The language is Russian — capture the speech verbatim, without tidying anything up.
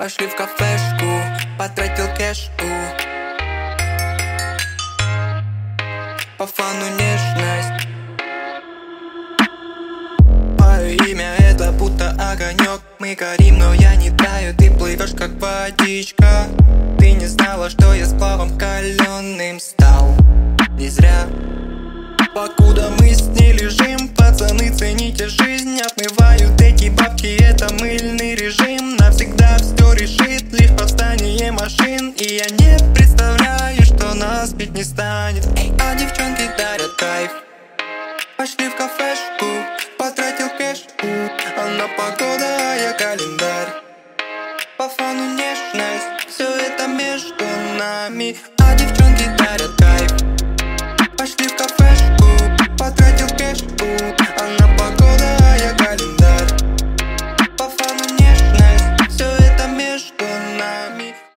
Пошли в кафешку, потратил кэшку. По фану нежность. Мое имя это будто огонек. Мы горим, но я не таю. Ты плывешь как водичка. Ты не знала, что я сплавом каленым стал. Не зря. Покуда мы с ней лежим, пацаны, цените жизнь. Отмывают эти бабки, это мыльный режим. Навсегда все решит лишь восстание машин. И я не представляю, что нас ведь не станет. А девчонки дарят кайф. Пошли в кафешку, потратил кэшку. Она погода, а я календарь. По фану нежность, все это между нами.